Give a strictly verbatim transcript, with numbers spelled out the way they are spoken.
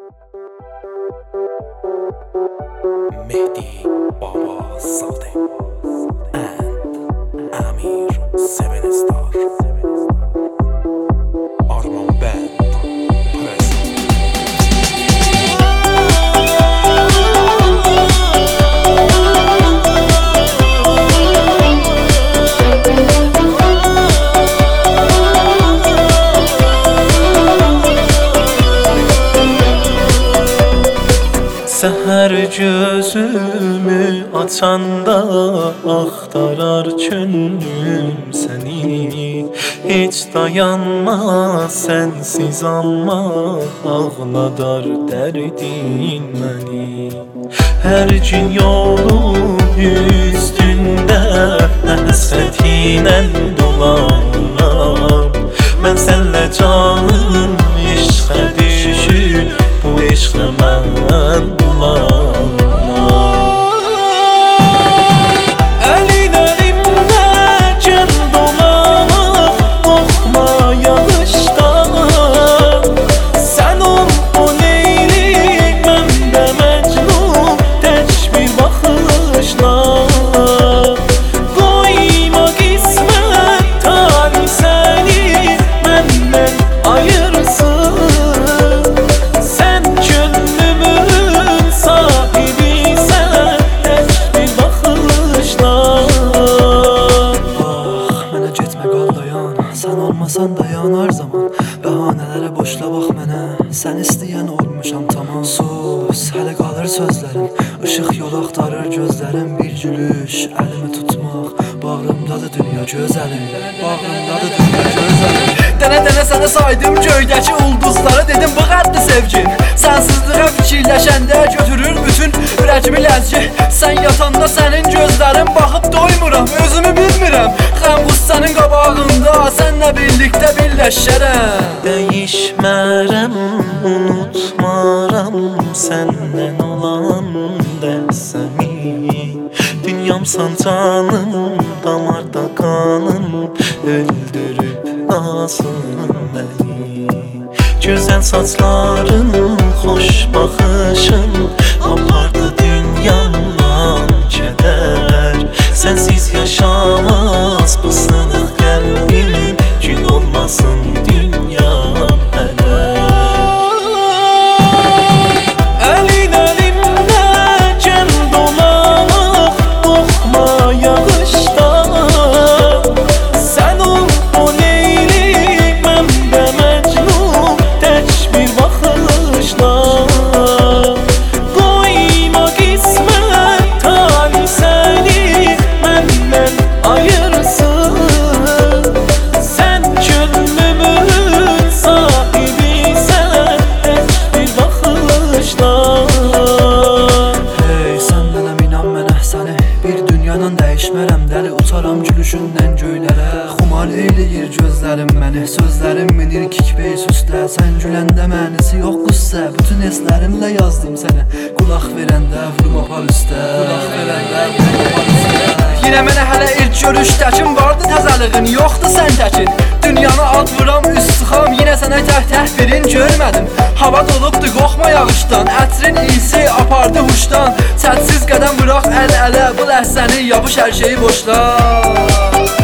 Mehdi Babazadeh and Amir Seven Star Arman Band present. Səhər gözümü açanda axtarar könlüm səni. Heç dayanmaz sənsiz amma ağladar dərdin məni. Hər gün yolun üstündə həsrətinlə dolanıram. Mən sənlə canım eşqə düşür, bu eşqlə mən bulanıram. Əlin əlimdə gəl dolanaq, qorxma yağışdan. Sən ol o Leyli, mən də Məcnun, tək bir baxışla. Qoyma qismət tali səni məndən ayırsın. Sən könlümün sahibisən, tək bir baxışla. Bax, mənə getmə qal dayan, sən olmasan dayanar zaman. Bəhanələrə boşla bax mənə, sən istəyən olmuşam tamam. Sus, hələ qalır sözlərim, işıq yol axtarır gözlərim. Bir gülüş, əlimi tutmaq, bağrımdadır dünya gözəlim. Bağrımdadır dünya gözəlim. Dənə-dənə sənə saydım göydəki ulduzları, dedim bu qəddi sevgin. Sənsizliğə fikirləşəndə götürür bütün ürəkimi ləzgi. Sən yatanda sənin gözlərim, baxıb doymuram, özümü bilmirəm. Xəmqus sənin qabağında, sənlə birlikdə birləşərəm. Dəyişmərəm, unutmaram səndən olan dərsəmi. Dünyamsan canım, damarda qanım, öldürüb nasıl məni. Gözəl saçların, xoş baxışın apardı dünyamdan kədər. Sənsiz yaşamaz bu sınıq qəlbim, gün olmasın dünyam hələ. Əlin əlimdə gəl dolanaq, qorxma yağışdan. Sən ol o Leyli, mən də Məcnun, tək bir baxışla. Qoyma qismət tali səni məndən ayırsın. Sən könlümün sahibisən, tək bir baxışla. Hey, səndən əminəm mən əhsəni, bir dünyanın dəyişmərəm. Dəli uçaram gülüşündən göylərə. Xumar eyləyir gözlərim məni, sözlərim minir kikbey süstə. Sən güləndə mənisi yox qüssə, bütün eslərimlə yazdım sənə. Qulaq verəndə vurma par üstə, qulaq verəndə vurma par üstə. Yine mənə hələ ilk görüşdəkin vardı təzəliğin, yoxdur sən təkin. Dünyanı ad vuram, üst sıxam, yine sənə təh-təh birin görmədim. Hava dolubdu, qorxma yağışdan, ətrin iyisi apardı huşdan. Çətsiz qədəm bıraq əl-ələ, bu ləhsəni yapış hər şeyi boşla.